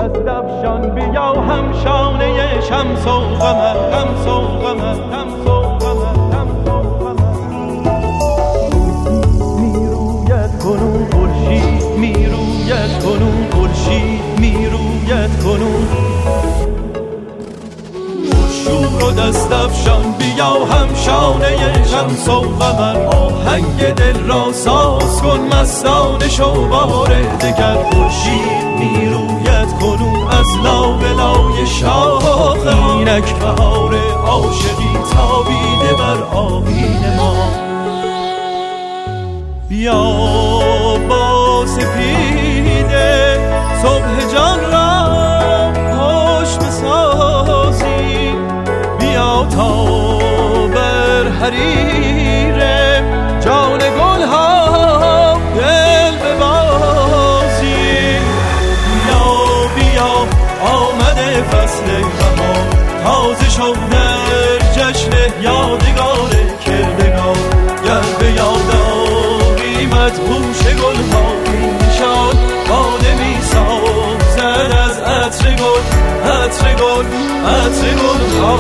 دست افشان بیا هم شانه شمس و قمر شمس و قمر شمس و قمر شمس و قمر میروید کنون خورشید میروید کنون خورشید میروید کنون شور و دست افشان بیا هم شانه شمس و قمر آهنگ دل را ساز کن مستانه شو بار دگر خورشید میروید کنون از لابلای شاخ اینک بهار عاشقی تابیده بر آیین ما بیا با سپیده صبح جان را خوش بسازی بیا تا بر حریر جان گل ها دل ببازی بیا آمده فصل بهار تازه شد در جشن یادگار کردگار گر به یاد آریمت گوش گل ها پیشان باده می سازد از عطر گل عطر گل عطر گل ها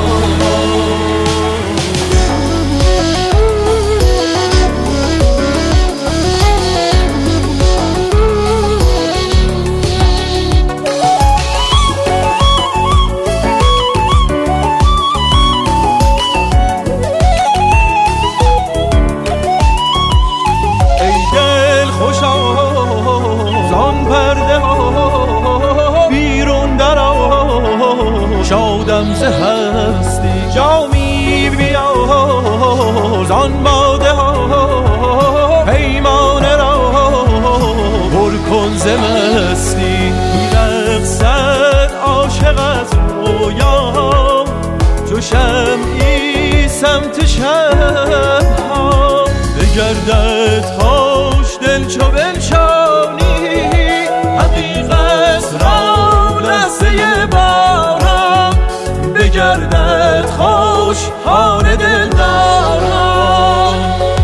شادم ز هستی جامی بیار زان باده ها پیمانه را پر کن ز مستی میرقصد عاشق از رویا چو شمعی سمت شبها بگردد خوش دل چو بنشانی حقیقت را لحظه بارم بگردد خوش حال دل دارم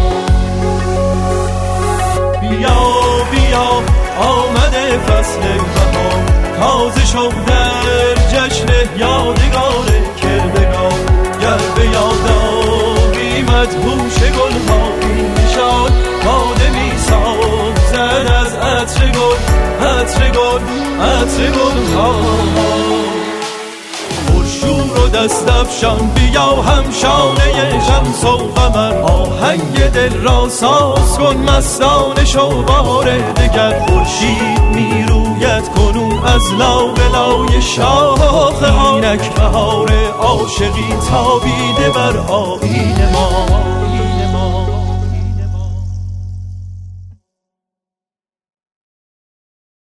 بیا آمده فصل بهار تازه شد در جشن یادگار کردگار گر به یاد آریمت هوش گل ها پیشان باده می سازد از عطر گل عطر گل عطر گل ها شور و دست افشان بیا هم شانه شمس و قمر آهنگ دل را ساز کن مستانه شو بار دگر خورشید میروید کنون از لابلای شاخ اینک بهار عاشقی تابیده بر آیین ما